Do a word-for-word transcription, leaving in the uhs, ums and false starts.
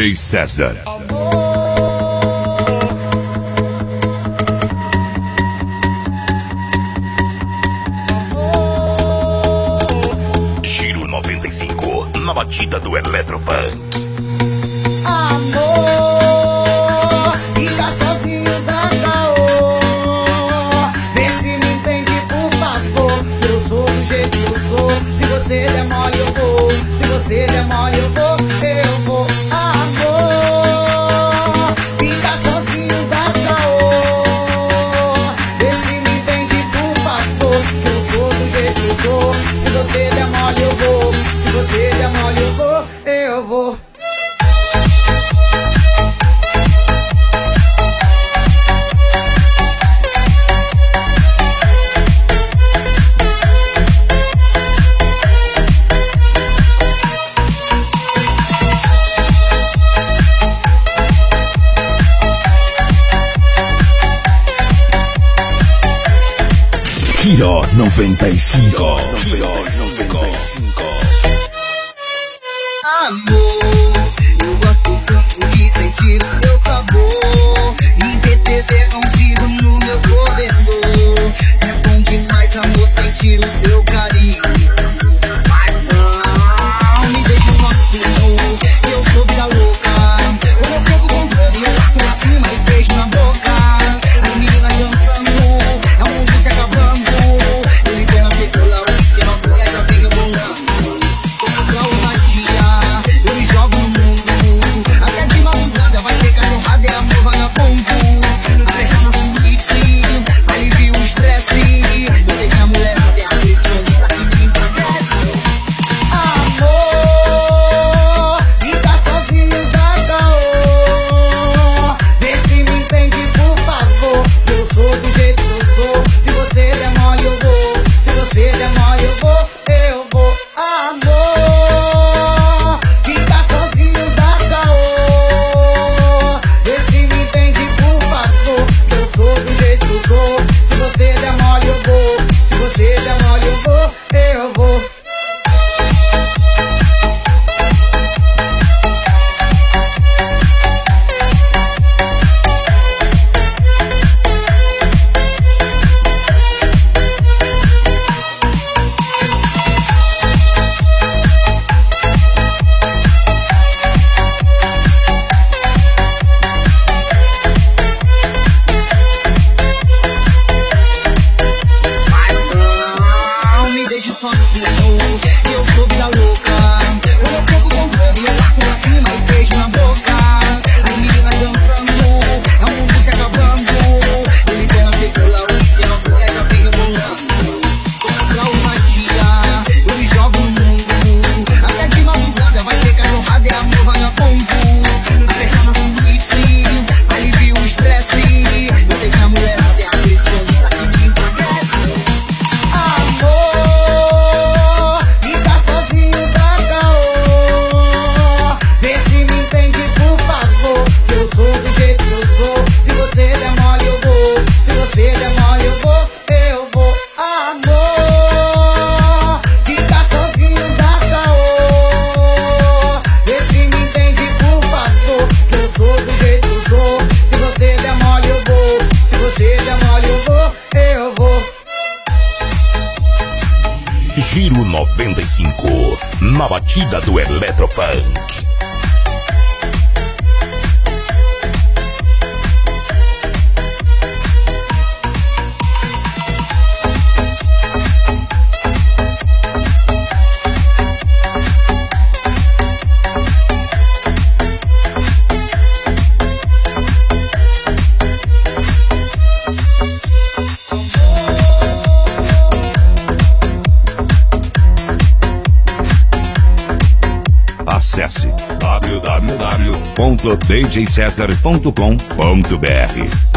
J César. Giro noventa e cinco, na batida do Eletrofunk. Amor, fica sozinho da caô. Vê se me entende, por favor. Eu sou do jeito que eu sou. Se você der mole eu vou. Se você der mole eu vou, eu vou. Amor, fica sozinho da caô. Vê se me entende, por favor. Eu sou do jeito que eu sou. Se você der mole eu vou. Se você der mole eu vou, eu vou. Giro noventa e cinco. Giro noventa e cinco. Amor, eu gosto tanto de sentir o teu sabor e ver T V contigo no meu corredor. É bom demais, amor, sentir o teu carinho. Mas não me deixe sozinho, eu sou vida louca. Eu não pego controle, eu bato pra cima e beijo na boca. As meninas dançando, é um mundo se acabando. Eu libero a tecola, o esquema, a mulher já vem rebolando. Contra ousadia, eu me jogo no mundo. Até de madrugada vai ter cachorrada e amor vai na ponta. Fecha na suíte, alivia o estresse. Eu sei que a mulher é a criptonita que me enfraquece. Amor, fica sozinho da caô. Vê se me entende, por favor. Eu sou do jeito que eu sou. Se você der mole eu vou. Se você der mole eu vou, eu vou. Amor, fica sozinho da caô. Vê se me entende, por favor. Eu sou do jeito que eu sou. Se você der mole eu vou. Se você der mole eu vou, eu vou. Mas não me deixe sozinho, eu sou vida louca. Eu não pego controle, eu bato pra cima e beijo na boca. As meninas dançando, é um mundo se acabando. Eu libero a tecola, o esquema, a mulher já vem rebolando. Contra ousadia, eu me jogo no mundo. Até de madrugada vai ter cachorrada e amor vai na ponta. Fecha na suíte, alivia o estresse. Eu sei que a mulher é a criptonita que me enfraquece. Amor, fica sozinho da caô. Vê se me entende, por favor. Eu sou do jeito que eu sou. Se você der mole eu vou. Se você der mole eu vou, eu vou. Amor, fica sozinho da caô. Vê se me entende, por favor. Eu sou do jeito que eu sou. Se você der mole eu vou. Se você der mole eu vou, eu vou. Giro noventa e cinco, na batida do Eletrofunk. Acesse w w w ponto d j cesar ponto com ponto b r.